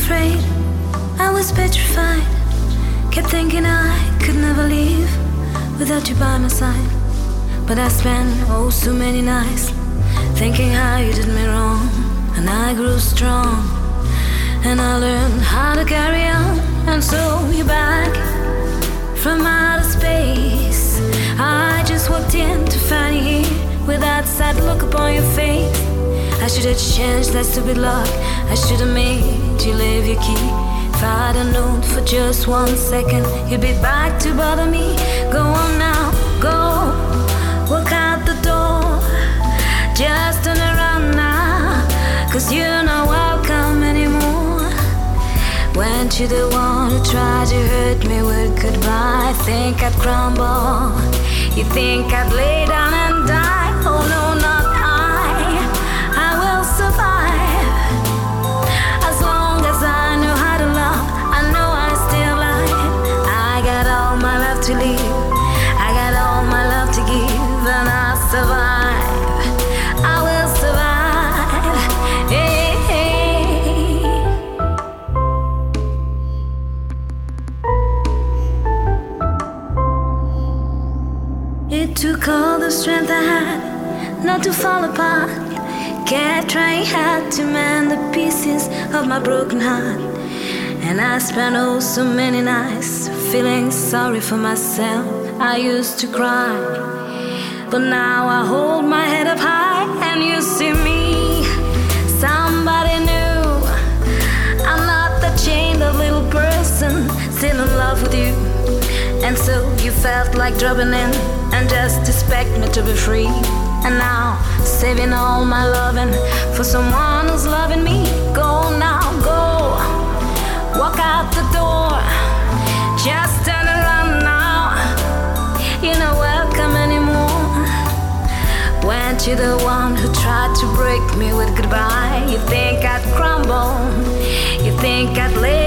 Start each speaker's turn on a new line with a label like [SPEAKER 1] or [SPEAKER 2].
[SPEAKER 1] afraid, I was petrified. Kept thinking I could never leave without you by my side. But I spent oh so many nights thinking how you did me wrong. And I grew strong, and I learned how to carry on. And so you're back from outer space. I just walked in to find you here with that sad look upon your face. I should have changed that stupid lock. I should have made you leave your key. If I'd have known for just 1 second you'd be back to bother me. Go on now, go, walk out the door. Just turn around now, 'cause you're not welcome anymore. Weren't you the one who tried to hurt me with goodbye? Think I'd crumble, you think I'd lay down and die. Oh no, not I will survive. As long as I know how to love, I know I'm still alive. I got all my love to live, I got all my love to give, and I'll survive. I will survive. Hey, hey. It took all the strength I had not to fall apart. Kept trying hard to mend the pieces of my broken heart. And I spent oh so many nights feeling sorry for myself. I used to cry, but now I hold my head up high. And you see me, somebody new. I'm not that chained up little person still in love with you. And so you felt like dropping in and just expect me to be free. And now, saving all my loving for someone who's loving me. Go now, go, walk out the door. Just turn around now, you're not welcome anymore. Weren't you the one who tried to break me with goodbye? You think I'd crumble, you think I'd lay